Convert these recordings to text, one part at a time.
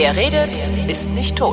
Wer redet, ist nicht tot.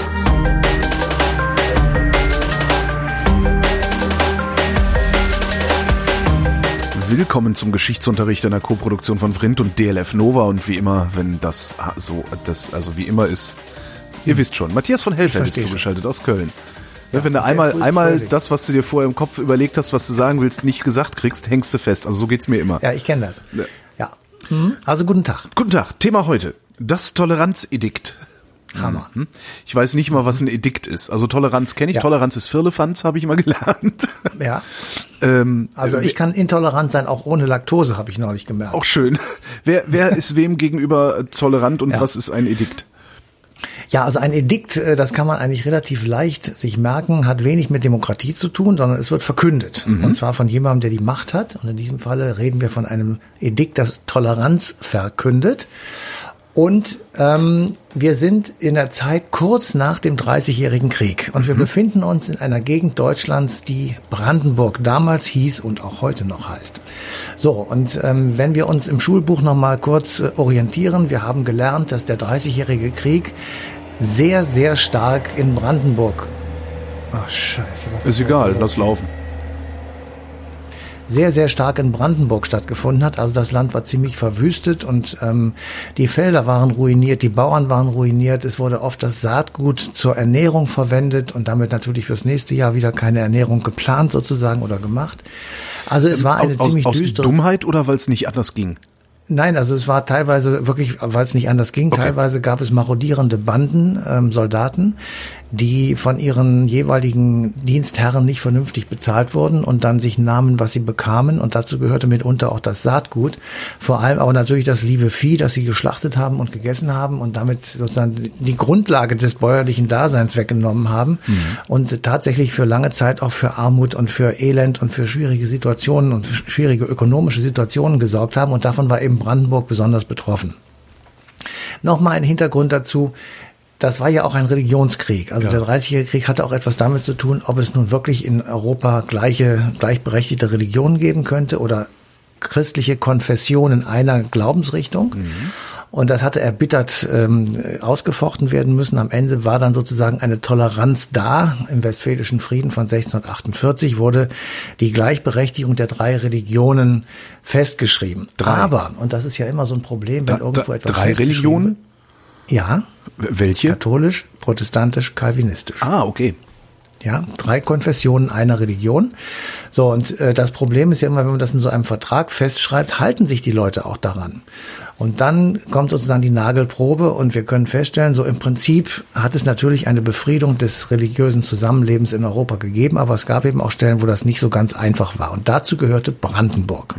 Willkommen zum Geschichtsunterricht einer Koproduktion von Vrindt und DLF Nova und wie immer, wenn das wie immer ist, ihr wisst schon, Matthias von Hellfeld ist zugeschaltet aus Köln. Ja, wenn du einmal das, was du dir vorher im Kopf überlegt hast, was du sagen willst, nicht gesagt kriegst, hängst du fest. Also so geht's mir immer. Ja, ich kenne das. Ja. Also guten Tag. Guten Tag. Thema heute: Das Toleranzedikt. Hammer. Ich weiß nicht mal, was ein Edikt ist. Also Toleranz kenne ich. Ja. Toleranz ist Firlefanz, habe ich mal gelernt. Ja. Also ich kann intolerant sein, auch ohne Laktose, habe ich neulich gemerkt. Auch schön. Wer ist wem gegenüber tolerant und was ist ein Edikt? Ja, also ein Edikt, das kann man eigentlich relativ leicht sich merken, hat wenig mit Demokratie zu tun, sondern es wird verkündet. Und zwar von jemandem, der die Macht hat. Und in diesem Falle reden wir von einem Edikt, das Toleranz verkündet. Und wir sind in der Zeit kurz nach dem 30-jährigen Krieg. Und wir befinden uns in einer Gegend Deutschlands, die Brandenburg damals hieß und auch heute noch heißt. So, und wenn wir uns im Schulbuch noch mal kurz orientieren, wir haben gelernt, dass der 30-jährige Krieg sehr, sehr stark in Brandenburg... Ach, scheiße. Ist egal, lass laufen. Sehr, sehr stark in Brandenburg stattgefunden hat. Also das Land war ziemlich verwüstet und die Felder waren ruiniert, die Bauern waren ruiniert. Es wurde oft das Saatgut zur Ernährung verwendet und damit natürlich fürs nächste Jahr wieder keine Ernährung geplant sozusagen oder gemacht. Also es war eine ziemlich düstere... Aus Dummheit oder weil es nicht anders ging? Nein, also es war teilweise wirklich, weil es nicht anders ging, teilweise gab es marodierende Banden, Soldaten, die von ihren jeweiligen Dienstherren nicht vernünftig bezahlt wurden und dann sich nahmen, was sie bekamen. Und dazu gehörte mitunter auch das Saatgut. Vor allem aber natürlich das liebe Vieh, das sie geschlachtet haben und gegessen haben und damit sozusagen die Grundlage des bäuerlichen Daseins weggenommen haben. Und tatsächlich für lange Zeit auch für Armut und für Elend und für schwierige Situationen und schwierige ökonomische Situationen gesorgt haben. Und davon war eben Brandenburg besonders betroffen. Nochmal ein Hintergrund dazu. Das war ja auch ein Religionskrieg. Also der 30-jährige Krieg hatte auch etwas damit zu tun, ob es nun wirklich in Europa gleichberechtigte Religionen geben könnte oder christliche Konfessionen einer Glaubensrichtung. Und das hatte erbittert ausgefochten werden müssen. Am Ende war dann sozusagen eine Toleranz da. Im Westfälischen Frieden von 1648 wurde die Gleichberechtigung der 3 Religionen festgeschrieben. 3. Aber, und das ist ja immer so ein Problem, wenn irgendwo etwas 3 Religionen? Ja. Welche? Katholisch, protestantisch, kalvinistisch. Ah, okay. Ja, 3 Konfessionen einer Religion. So, und das Problem ist ja immer, wenn man das in so einem Vertrag festschreibt, halten sich die Leute auch daran. Und dann kommt sozusagen die Nagelprobe und wir können feststellen, so im Prinzip hat es natürlich eine Befriedung des religiösen Zusammenlebens in Europa gegeben, aber es gab eben auch Stellen, wo das nicht so ganz einfach war. Und dazu gehörte Brandenburg.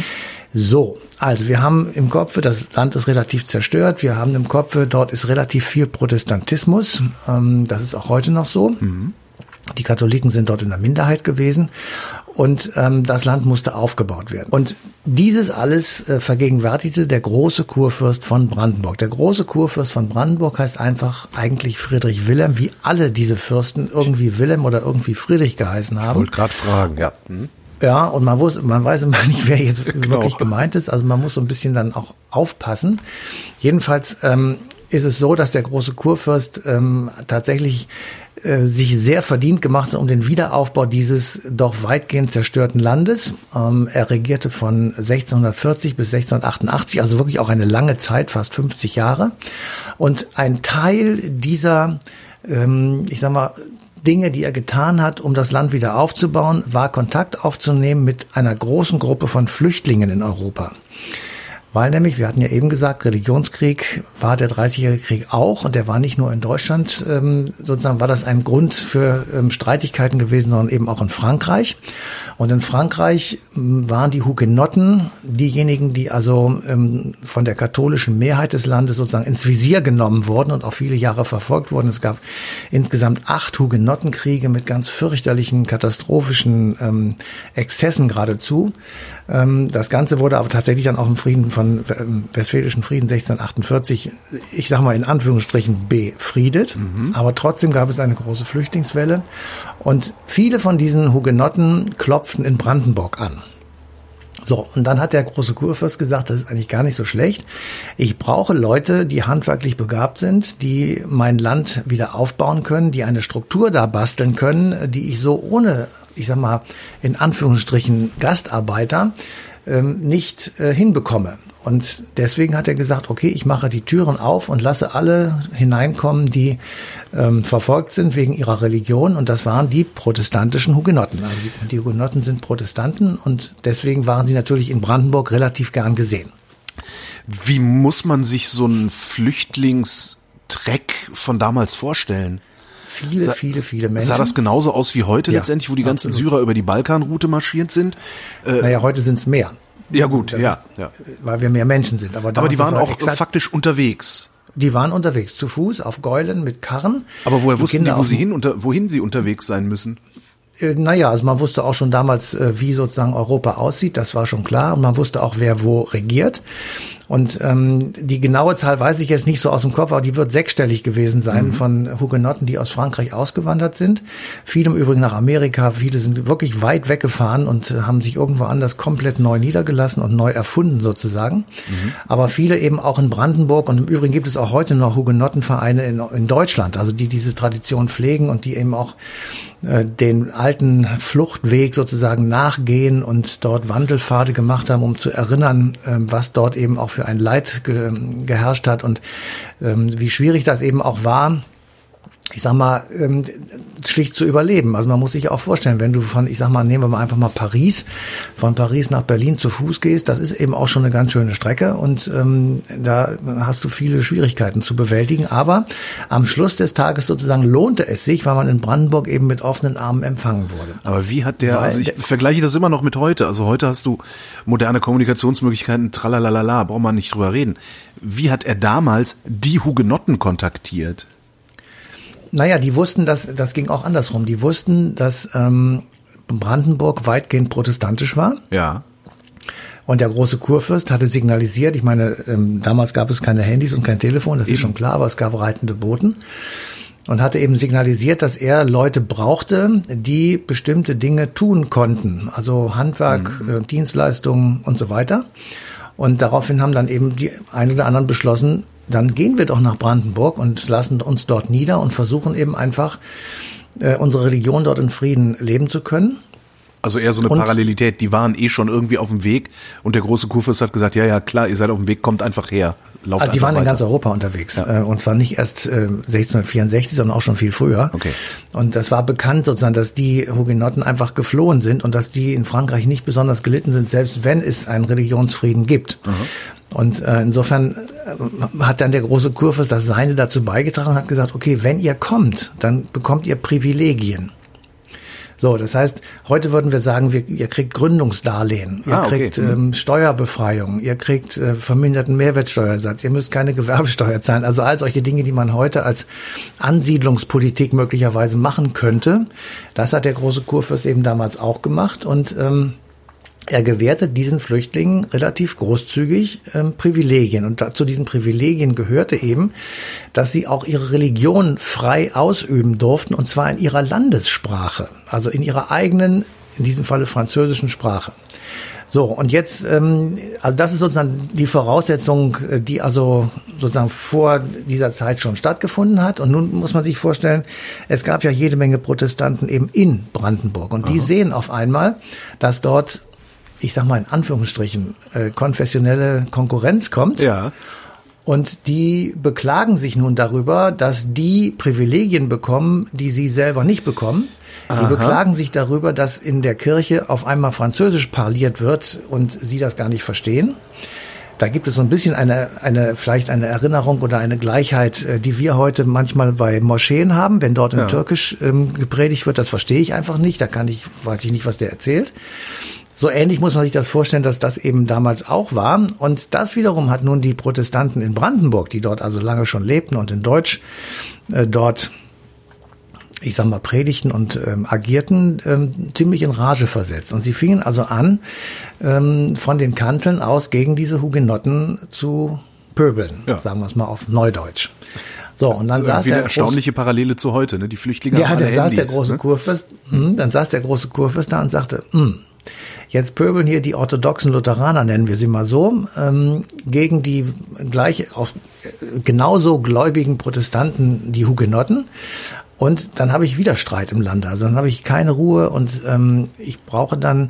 So, also wir haben im Kopf, das Land ist relativ zerstört, wir haben im Kopf, dort ist relativ viel Protestantismus, das ist auch heute noch so. Die Katholiken sind dort in der Minderheit gewesen und das Land musste aufgebaut werden. Und dieses alles vergegenwärtigte der große Kurfürst von Brandenburg. Der große Kurfürst von Brandenburg heißt einfach eigentlich Friedrich Wilhelm, wie alle diese Fürsten irgendwie Wilhelm oder irgendwie Friedrich geheißen haben. Ich wollte gerade fragen, ja. Ja, und man weiß immer nicht, wer jetzt wirklich gemeint ist. Also man muss so ein bisschen dann auch aufpassen. Jedenfalls ist es so, dass der große Kurfürst tatsächlich sich sehr verdient gemacht hat um den Wiederaufbau dieses doch weitgehend zerstörten Landes. Er regierte von 1640 bis 1688, also wirklich auch eine lange Zeit, fast 50 Jahre. Und ein Teil dieser, Dinge, die er getan hat, um das Land wieder aufzubauen, war Kontakt aufzunehmen mit einer großen Gruppe von Flüchtlingen in Europa. Weil nämlich, wir hatten ja eben gesagt, Religionskrieg war der 30-jährige Krieg auch und der war nicht nur in Deutschland, sozusagen war das ein Grund für Streitigkeiten gewesen, sondern eben auch in Frankreich. Und in Frankreich waren die Hugenotten diejenigen, die also von der katholischen Mehrheit des Landes sozusagen ins Visier genommen wurden und auch viele Jahre verfolgt wurden. Es gab insgesamt 8 Hugenottenkriege mit ganz fürchterlichen, katastrophischen Exzessen geradezu. Das Ganze wurde aber tatsächlich dann auch im Frieden von Westfälischen Frieden 1648, ich sag mal in Anführungsstrichen, befriedet. Aber trotzdem gab es eine große Flüchtlingswelle. Und viele von diesen Hugenotten klopften in Brandenburg an. So, und dann hat der große Kurfürst gesagt, das ist eigentlich gar nicht so schlecht. Ich brauche Leute, die handwerklich begabt sind, die mein Land wieder aufbauen können, die eine Struktur da basteln können, die ich so ohne, ich sag mal, in Anführungsstrichen Gastarbeiter nicht hinbekomme. Und deswegen hat er gesagt, okay, ich mache die Türen auf und lasse alle hineinkommen, die verfolgt sind wegen ihrer Religion. Und das waren die protestantischen Hugenotten. Also die Hugenotten sind Protestanten und deswegen waren sie natürlich in Brandenburg relativ gern gesehen. Wie muss man sich so einen Flüchtlingstreck von damals vorstellen? Viele Menschen. Sah das genauso aus wie heute letztendlich, wo die ganzen absolut. Syrer über die Balkanroute marschiert sind? Naja, heute sind es mehr. Ja gut, ja. Weil wir mehr Menschen sind. Aber die waren auch faktisch unterwegs. Die waren unterwegs, zu Fuß, auf Gäulen, mit Karren. Aber woher wussten die, wohin sie unterwegs sein müssen? Naja, also man wusste auch schon damals, wie sozusagen Europa aussieht, das war schon klar. Und man wusste auch, wer wo regiert. Und die genaue Zahl weiß ich jetzt nicht so aus dem Kopf, aber die wird sechsstellig gewesen sein von Hugenotten, die aus Frankreich ausgewandert sind. Viele im Übrigen nach Amerika, viele sind wirklich weit weggefahren und haben sich irgendwo anders komplett neu niedergelassen und neu erfunden sozusagen. Aber viele eben auch in Brandenburg und im Übrigen gibt es auch heute noch Hugenottenvereine in Deutschland, also die diese Tradition pflegen und die eben auch den alten Fluchtweg sozusagen nachgehen und dort Wandelpfade gemacht haben, um zu erinnern, was dort eben auch für ein Leid geherrscht hat und wie schwierig das eben auch war, ich sag mal, schlicht zu überleben. Also man muss sich auch vorstellen, wenn du nehmen wir mal einfach mal Paris, von Paris nach Berlin zu Fuß gehst, das ist eben auch schon eine ganz schöne Strecke und da hast du viele Schwierigkeiten zu bewältigen. Aber am Schluss des Tages sozusagen lohnte es sich, weil man in Brandenburg eben mit offenen Armen empfangen wurde. Aber wie hat ich vergleiche das immer noch mit heute. Also heute hast du moderne Kommunikationsmöglichkeiten, tralalala, braucht man nicht drüber reden. Wie hat er damals die Hugenotten kontaktiert? Naja, die wussten, das ging auch andersrum. Die wussten, dass Brandenburg weitgehend protestantisch war. Ja. Und der große Kurfürst hatte signalisiert, ich meine, damals gab es keine Handys und kein Telefon, das ist schon klar, aber es gab reitende Boten. Und hatte eben signalisiert, dass er Leute brauchte, die bestimmte Dinge tun konnten. Also Handwerk, Dienstleistungen und so weiter. Und daraufhin haben dann eben die einen oder anderen beschlossen, dann gehen wir doch nach Brandenburg und lassen uns dort nieder und versuchen eben einfach, unsere Religion dort in Frieden leben zu können. Also eher so eine Parallelität, die waren schon irgendwie auf dem Weg und der große Kurfürst hat gesagt, ja klar, ihr seid auf dem Weg, kommt einfach her. Also die waren in ganz Europa unterwegs und zwar nicht erst 1664, sondern auch schon viel früher. Okay. Und das war bekannt sozusagen, dass die Hugenotten einfach geflohen sind und dass die in Frankreich nicht besonders gelitten sind, selbst wenn es einen Religionsfrieden gibt. Und insofern hat dann der große Kurfürst das Seine dazu beigetragen und hat gesagt, okay, wenn ihr kommt, dann bekommt ihr Privilegien. So, das heißt, heute würden wir sagen, ihr kriegt Gründungsdarlehen, ihr kriegt Steuerbefreiung, ihr kriegt verminderten Mehrwertsteuersatz, ihr müsst keine Gewerbesteuer zahlen. Also all solche Dinge, die man heute als Ansiedlungspolitik möglicherweise machen könnte. Das hat der große Kurfürst eben damals auch gemacht und er gewährte diesen Flüchtlingen relativ großzügig Privilegien. Und zu diesen Privilegien gehörte eben, dass sie auch ihre Religion frei ausüben durften, und zwar in ihrer Landessprache, also in ihrer eigenen, in diesem Falle französischen Sprache. So, und jetzt, also das ist sozusagen die Voraussetzung, die also sozusagen vor dieser Zeit schon stattgefunden hat. Und nun muss man sich vorstellen, es gab ja jede Menge Protestanten eben in Brandenburg. Und die sehen auf einmal, dass dort, ich sag mal in Anführungsstrichen, konfessionelle Konkurrenz kommt. Ja. Und die beklagen sich nun darüber, dass die Privilegien bekommen, die sie selber nicht bekommen. Die beklagen sich darüber, dass in der Kirche auf einmal Französisch parliert wird und sie das gar nicht verstehen. Da gibt es so ein bisschen vielleicht eine Erinnerung oder eine Gleichheit, die wir heute manchmal bei Moscheen haben, wenn dort in Türkisch gepredigt wird. Das verstehe ich einfach nicht. Weiß ich nicht, was der erzählt. So ähnlich muss man sich das vorstellen, dass das eben damals auch war. Und das wiederum hat nun die Protestanten in Brandenburg, die dort also lange schon lebten und in Deutsch dort, ich sag mal, predigten und agierten, ziemlich in Rage versetzt. Und sie fingen also an, von den Kanzeln aus gegen diese Hugenotten zu pöbeln, sagen wir es mal auf Neudeutsch. So, und dann saß der erstaunliche Parallele zu heute, ne? Die Flüchtlinge haben alle Handys, der große Kurfürst, dann saß der große Kurfürst da und sagte, Jetzt pöbeln hier die orthodoxen Lutheraner, nennen wir sie mal so, gegen die genauso gläubigen Protestanten, die Hugenotten. Und dann habe ich wieder Streit im Land. Also dann habe ich keine Ruhe und ich brauche dann,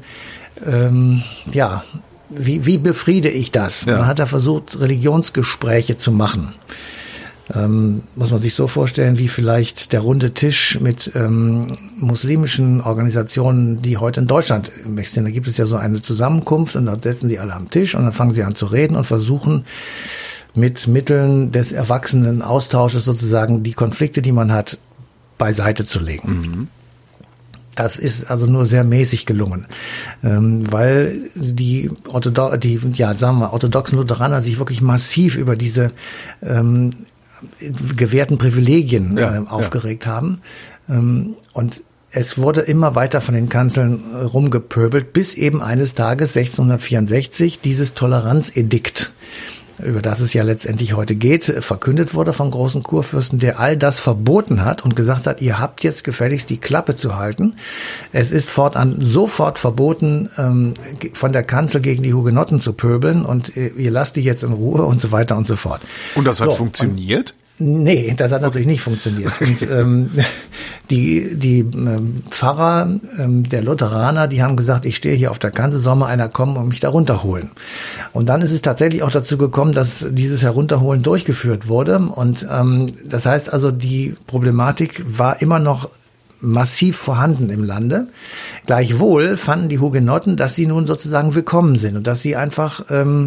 wie befriede ich das? Ja. Man hat da versucht, Religionsgespräche zu machen. Muss man sich so vorstellen, wie vielleicht der runde Tisch mit muslimischen Organisationen, die heute in Deutschland existieren. Da gibt es ja so eine Zusammenkunft und da setzen sie alle am Tisch und dann fangen sie an zu reden und versuchen mit Mitteln des erwachsenen Austausches sozusagen die Konflikte, die man hat, beiseite zu legen. Mhm. Das ist also nur sehr mäßig gelungen, weil die orthodoxen Lutheraner sich wirklich massiv über diese gewährten Privilegien aufgeregt haben. Und es wurde immer weiter von den Kanzeln rumgepöbelt, bis eben eines Tages 1664 dieses Toleranzedikt, über das es ja letztendlich heute geht, verkündet wurde vom großen Kurfürsten, der all das verboten hat und gesagt hat, ihr habt jetzt gefälligst die Klappe zu halten. Es ist fortan sofort verboten, von der Kanzel gegen die Hugenotten zu pöbeln und ihr lasst die jetzt in Ruhe und so weiter und so fort. Und das hat funktioniert? Nee, das hat natürlich nicht funktioniert. Und die Pfarrer der Lutheraner, die haben gesagt, ich stehe hier auf der Kanzel, soll mal einer kommen und mich da runterholen. Und dann ist es tatsächlich auch dazu gekommen, dass dieses Herunterholen durchgeführt wurde. Und das heißt also, die Problematik war immer noch massiv vorhanden im Lande. Gleichwohl fanden die Hugenotten, dass sie nun sozusagen willkommen sind und dass sie einfach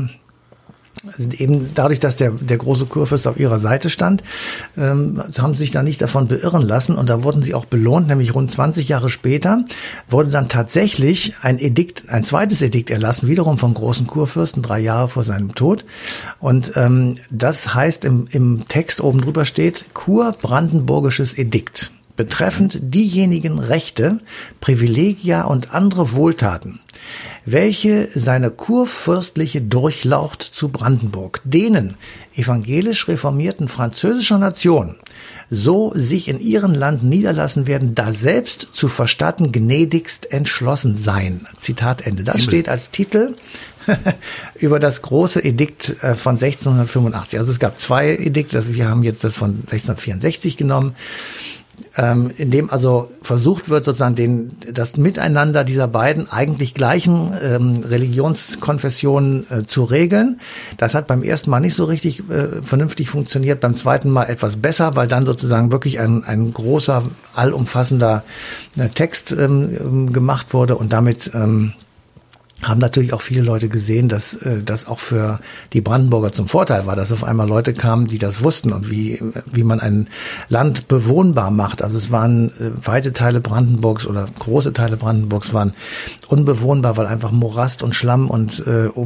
eben dadurch, dass der große Kurfürst auf ihrer Seite stand, haben sie sich da nicht davon beirren lassen und da wurden sie auch belohnt, nämlich rund 20 Jahre später wurde dann tatsächlich ein zweites Edikt erlassen, wiederum vom großen Kurfürsten, 3 Jahre vor seinem Tod. Und das heißt, im Text oben drüber steht, Kurbrandenburgisches Edikt betreffend diejenigen Rechte, Privilegia und andere Wohltaten, welche seine kurfürstliche Durchlaucht zu Brandenburg denen evangelisch reformierten französischer Nation so sich in ihren Land niederlassen werden, da selbst zu verstatten gnädigst entschlossen sein. Zitat Ende. Das steht als Titel über das große Edikt von 1685. Also es gab 2 Edikte, wir haben jetzt das von 1664 genommen, in dem also versucht wird, sozusagen das Miteinander dieser beiden eigentlich gleichen Religionskonfessionen zu regeln. Das hat beim ersten Mal nicht so richtig vernünftig funktioniert, beim zweiten Mal etwas besser, weil dann sozusagen wirklich ein großer, allumfassender Text gemacht wurde und damit haben natürlich auch viele Leute gesehen, dass das auch für die Brandenburger zum Vorteil war, dass auf einmal Leute kamen, die das wussten und wie man ein Land bewohnbar macht. Also es waren weite Teile Brandenburgs oder große Teile Brandenburgs waren unbewohnbar, weil einfach Morast und Schlamm und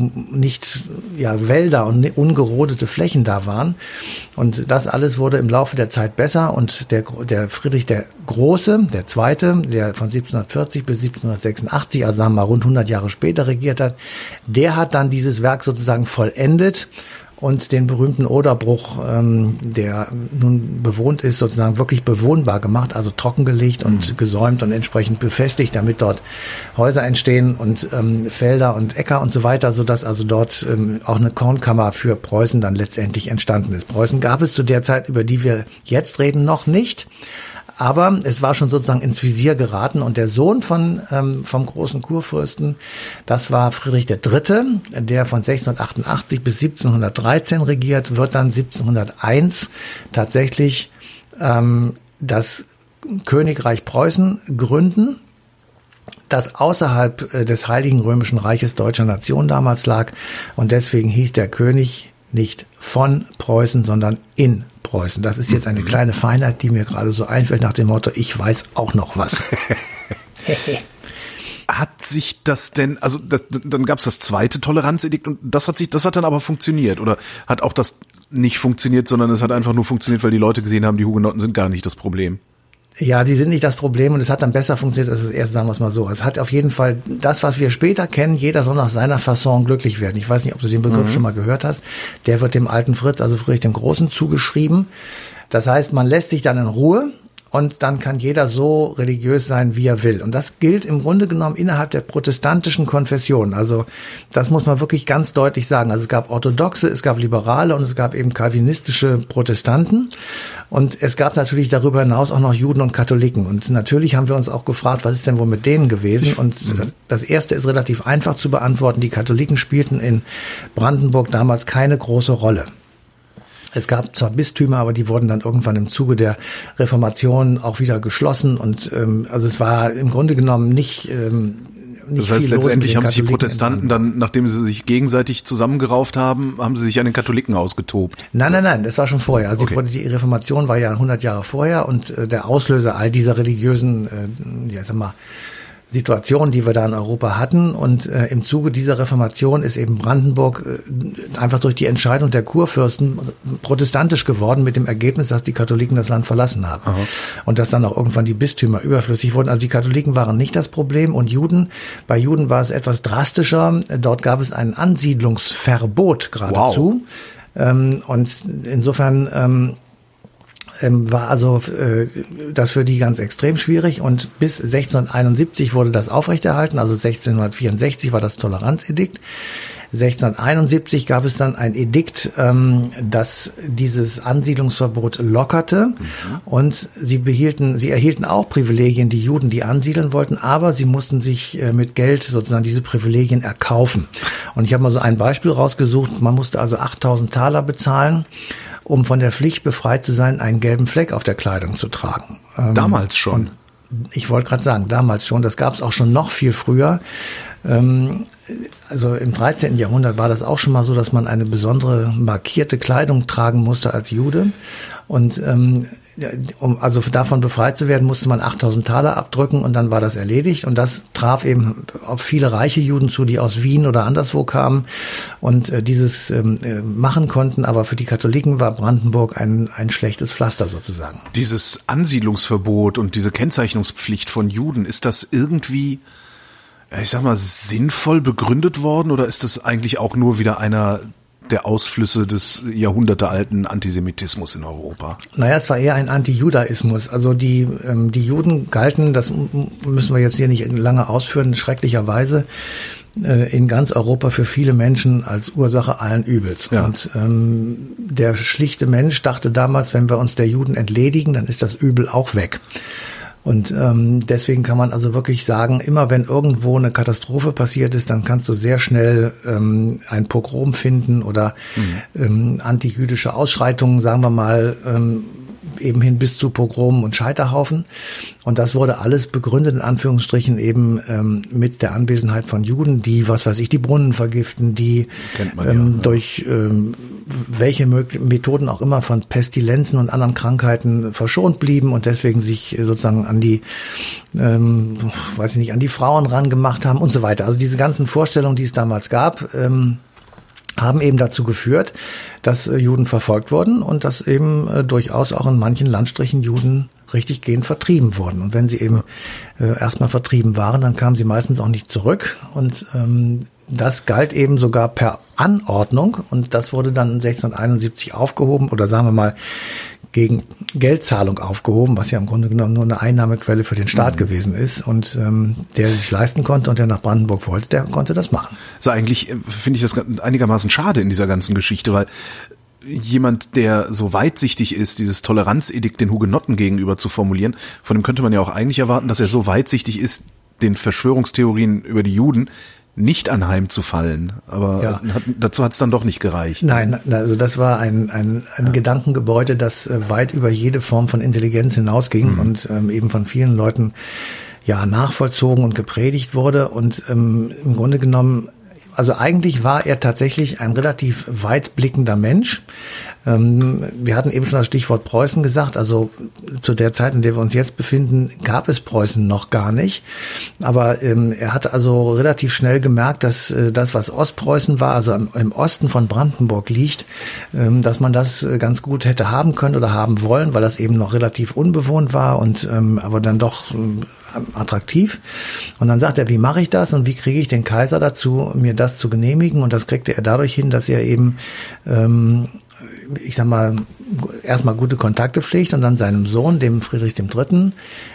Wälder und ungerodete Flächen da waren. Und das alles wurde im Laufe der Zeit besser und der Friedrich der Große, der Zweite, der von 1740 bis 1786, also sagen wir mal rund 100 Jahre später regiert hat, der hat dann dieses Werk sozusagen vollendet und den berühmten Oderbruch, der nun bewohnt ist, sozusagen wirklich bewohnbar gemacht, also trockengelegt und gesäumt und entsprechend befestigt, damit dort Häuser entstehen und Felder und Äcker und so weiter, sodass also dort auch eine Kornkammer für Preußen dann letztendlich entstanden ist. Preußen gab es zu der Zeit, über die wir jetzt reden, noch nicht. Aber es war schon sozusagen ins Visier geraten und der Sohn vom großen Kurfürsten, das war Friedrich III., der von 1688 bis 1713 regiert, wird dann 1701 tatsächlich das Königreich Preußen gründen, das außerhalb des Heiligen Römischen Reiches deutscher Nation damals lag und deswegen hieß der König nicht von Preußen, sondern in Preußen. Das ist jetzt eine kleine Feinheit, die mir gerade so einfällt nach dem Motto, ich weiß auch noch was. Hat sich das denn, also dann gab es das zweite Toleranzedikt und das hat dann aber funktioniert oder hat auch das nicht funktioniert, sondern es hat einfach nur funktioniert, weil die Leute gesehen haben, die Hugenotten sind gar nicht das Problem? Ja, die sind nicht das Problem und es hat dann besser funktioniert als das erste, sagen wir es mal so. Es hat auf jeden Fall das, was wir später kennen, jeder soll nach seiner Fasson glücklich werden. Ich weiß nicht, ob du den Begriff schon mal gehört hast. Der wird dem alten Fritz, also Friedrich dem Großen, zugeschrieben. Das heißt, man lässt sich dann in Ruhe und dann kann jeder so religiös sein, wie er will. Und das gilt im Grunde genommen innerhalb der protestantischen Konfession. Also das muss man wirklich ganz deutlich sagen. Also es gab Orthodoxe, es gab Liberale und es gab eben calvinistische Protestanten. Und es gab natürlich darüber hinaus auch noch Juden und Katholiken. Und natürlich haben wir uns auch gefragt, was ist denn wohl mit denen gewesen? Und das erste ist relativ einfach zu beantworten. Die Katholiken spielten in Brandenburg damals keine große Rolle. Es gab zwar Bistümer, aber die wurden dann irgendwann im Zuge der Reformation auch wieder geschlossen und also es war im Grunde genommen nicht das heißt, letztendlich haben sich die Protestanten dann, nachdem sie sich gegenseitig zusammengerauft haben, haben sie sich an den Katholiken ausgetobt? Nein, das war schon vorher. Also okay. Die Reformation war ja 100 Jahre vorher und der Auslöser all dieser religiösen, Situation, die wir da in Europa hatten. Und im Zuge dieser Reformation ist eben Brandenburg einfach durch die Entscheidung der Kurfürsten protestantisch geworden, mit dem Ergebnis, dass die Katholiken das Land verlassen haben. Aha. Und dass dann auch irgendwann die Bistümer überflüssig wurden. Also die Katholiken waren nicht das Problem und Juden, bei Juden war es etwas drastischer. Dort gab es ein Ansiedlungsverbot geradezu. Wow. Und insofern war also das für die ganz extrem schwierig und bis 1671 wurde das aufrechterhalten, also 1664 war das Toleranzedikt. 1671 gab es dann ein Edikt, das dieses Ansiedlungsverbot lockerte und sie erhielten auch Privilegien, die Juden, die ansiedeln wollten, aber sie mussten sich mit Geld sozusagen diese Privilegien erkaufen. Und ich habe mal so ein Beispiel rausgesucht, man musste also 8.000 Taler bezahlen, um von der Pflicht befreit zu sein, einen gelben Fleck auf der Kleidung zu tragen. Damals schon? Ich wollte gerade sagen, damals schon. Das gab es auch schon noch viel früher. Also im 13. Jahrhundert war das auch schon mal so, dass man eine besondere markierte Kleidung tragen musste als Jude. Und um also davon befreit zu werden, musste man 8.000 Taler abdrücken und dann war das erledigt. Und das traf eben auf viele reiche Juden zu, die aus Wien oder anderswo kamen und dieses machen konnten. Aber für die Katholiken war Brandenburg ein schlechtes Pflaster sozusagen. Dieses Ansiedlungsverbot und diese Kennzeichnungspflicht von Juden, ist das irgendwie, ich sag mal, sinnvoll begründet worden oder ist das eigentlich auch nur wieder einer der Ausflüsse des jahrhundertealten Antisemitismus in Europa? Naja, es war eher ein Antijudaismus. Also die Juden galten, das müssen wir jetzt hier nicht lange ausführen, schrecklicherweise in ganz Europa für viele Menschen als Ursache allen Übels. Ja. Und der schlichte Mensch dachte damals, wenn wir uns der Juden entledigen, dann ist das Übel auch weg. Und deswegen kann man also wirklich sagen, immer wenn irgendwo eine Katastrophe passiert ist, dann kannst du sehr schnell ein Pogrom finden oder antijüdische Ausschreitungen, sagen wir mal, eben hin bis zu Pogromen und Scheiterhaufen. Und das wurde alles begründet, in Anführungsstrichen, eben mit der Anwesenheit von Juden, die, was weiß ich, die Brunnen vergiften, die durch welche Methoden auch immer von Pestilenzen und anderen Krankheiten verschont blieben und deswegen sich sozusagen an die, an die Frauen rangemacht haben und so weiter. Also diese ganzen Vorstellungen, die es damals gab, haben eben dazu geführt, dass Juden verfolgt wurden und dass eben durchaus auch in manchen Landstrichen Juden richtiggehend vertrieben wurden. Und wenn sie eben erstmal vertrieben waren, dann kamen sie meistens auch nicht zurück. Und das galt eben sogar per Anordnung. Und das wurde dann 1671 aufgehoben oder sagen wir mal gegen Geldzahlung aufgehoben, was ja im Grunde genommen nur eine Einnahmequelle für den Staat gewesen ist. Und der sich leisten konnte und der nach Brandenburg wollte, der konnte das machen. Also eigentlich finde ich das einigermaßen schade in dieser ganzen Geschichte, weil jemand, der so weitsichtig ist, dieses Toleranzedikt den Hugenotten gegenüber zu formulieren, von dem könnte man ja auch eigentlich erwarten, dass er so weitsichtig ist, den Verschwörungstheorien über die Juden nicht anheimzufallen, aber dazu hat es dann doch nicht gereicht. Nein, also das war ein Gedankengebäude, das weit über jede Form von Intelligenz hinausging und eben von vielen Leuten nachvollzogen und gepredigt wurde und im Grunde genommen, also eigentlich war er tatsächlich ein relativ weitblickender Mensch. Wir hatten eben schon das Stichwort Preußen gesagt, also zu der Zeit, in der wir uns jetzt befinden, gab es Preußen noch gar nicht. Aber er hat also relativ schnell gemerkt, dass das, was Ostpreußen war, also im Osten von Brandenburg liegt, dass man das ganz gut hätte haben können oder haben wollen, weil das eben noch relativ unbewohnt war und aber dann doch attraktiv. Und dann sagt er, wie mache ich das und wie kriege ich den Kaiser dazu, mir das zu genehmigen? Und das kriegte er dadurch hin, dass er eben ich sag mal, erstmal gute Kontakte pflegt und dann seinem Sohn, dem Friedrich III.,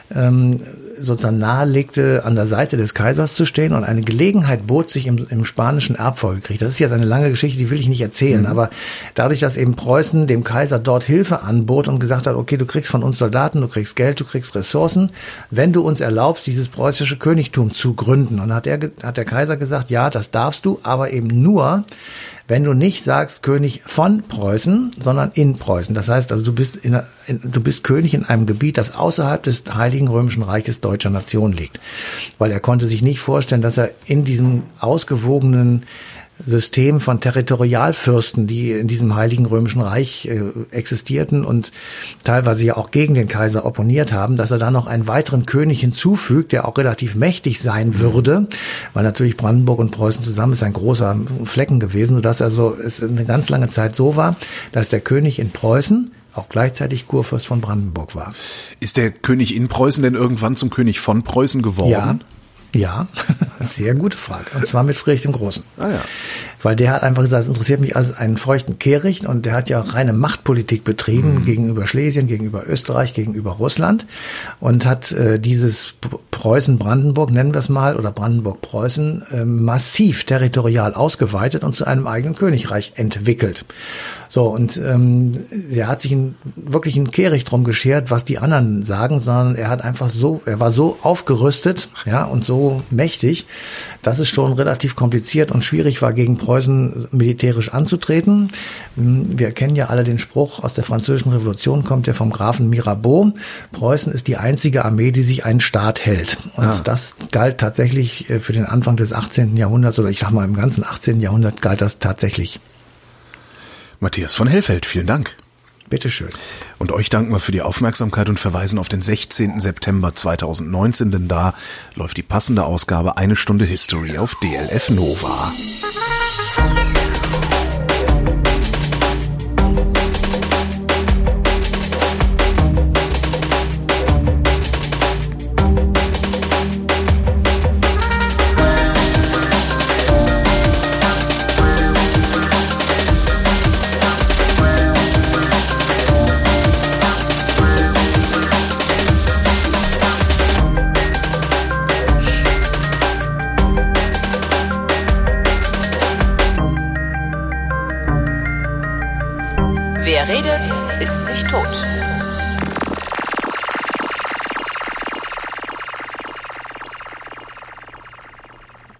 sozusagen nahelegte, an der Seite des Kaisers zu stehen und eine Gelegenheit bot sich im spanischen Erbfolgekrieg. Das ist jetzt eine lange Geschichte, die will ich nicht erzählen, aber dadurch, dass eben Preußen dem Kaiser dort Hilfe anbot und gesagt hat, okay, du kriegst von uns Soldaten, du kriegst Geld, du kriegst Ressourcen, wenn du uns erlaubst, dieses preußische Königtum zu gründen. Und hat der Kaiser gesagt, ja, das darfst du, aber eben nur, wenn du nicht sagst König von Preußen, sondern in Preußen. Das heißt, also du bist König in einem Gebiet, das außerhalb des Heiligen Römischen Reiches deutscher Nation liegt. Weil er konnte sich nicht vorstellen, dass er in diesem ausgewogenen System von Territorialfürsten, die in diesem Heiligen Römischen Reich existierten und teilweise ja auch gegen den Kaiser opponiert haben, dass er da noch einen weiteren König hinzufügt, der auch relativ mächtig sein würde, weil natürlich Brandenburg und Preußen zusammen ist ein großer Flecken gewesen, sodass also es eine ganz lange Zeit so war, dass der König in Preußen auch gleichzeitig Kurfürst von Brandenburg war. Ist der König in Preußen denn irgendwann zum König von Preußen geworden? Ja, sehr gute Frage. Und zwar mit Friedrich dem Großen. Ah ja. Weil der hat einfach gesagt, es interessiert mich als einen feuchten Kehricht, und der hat ja reine Machtpolitik betrieben gegenüber Schlesien, gegenüber Österreich, gegenüber Russland, und hat dieses Preußen-Brandenburg, nennen wir es mal, oder Brandenburg-Preußen, massiv territorial ausgeweitet und zu einem eigenen Königreich entwickelt. So, und er hat sich wirklich einen Kehricht drum geschert, was die anderen sagen, sondern er war so aufgerüstet, ja, und so mächtig, dass es schon relativ kompliziert und schwierig war, gegen Preußen militärisch anzutreten. Wir kennen ja alle den Spruch, aus der Französischen Revolution kommt der vom Grafen Mirabeau: Preußen ist die einzige Armee, die sich einen Staat hält. Und das galt tatsächlich für den Anfang des 18. Jahrhunderts, oder ich sag mal im ganzen 18. Jahrhundert galt das tatsächlich. Matthias von Hellfeld, vielen Dank. Bitteschön. Und euch danken wir für die Aufmerksamkeit und verweisen auf den 16. September 2019, denn da läuft die passende Ausgabe 1 Stunde History auf DLF Nova. Wer redet, ist nicht tot.